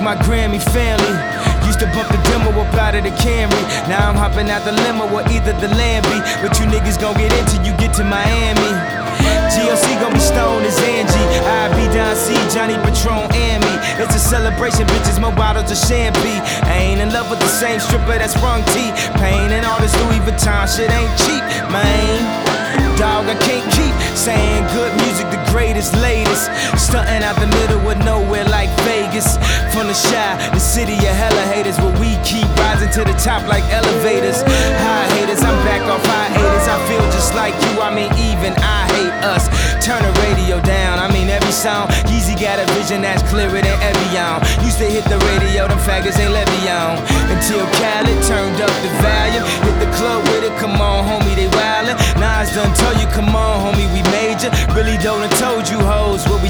my Grammy family. Used to bump the demo up out of the Camry. Now I'm hopping out the limo or either the Lamby. What you niggas gon' get into, you get to Miami. GLC gon' be stoned as Angie. I be Don C, Johnny Patron, and me. It's a celebration, bitches, more bottles of champagne. I ain't in love with the same stripper that's sprung T-Pain. And all this Louis Vuitton shit ain't cheap, man. Dog, I can't keep saying good music, the greatest, latest. Stunting out the middle of nowhere like Vegas. From the shy, the city of hella haters, where we keep rising to the top like elevators. High haters, I'm back off hiatus. I feel just like you, I mean even I hate us. Turn the radio down, I mean every sound. Yeezy got a vision that's clearer than Evian. Used to hit the radio, them faggots ain't Le'Veon. Until Khaled turned up the volume. Hit the club with it, come on homie, they wildin'. Nas done told you, come on homie, we major. Really done told you hoes what we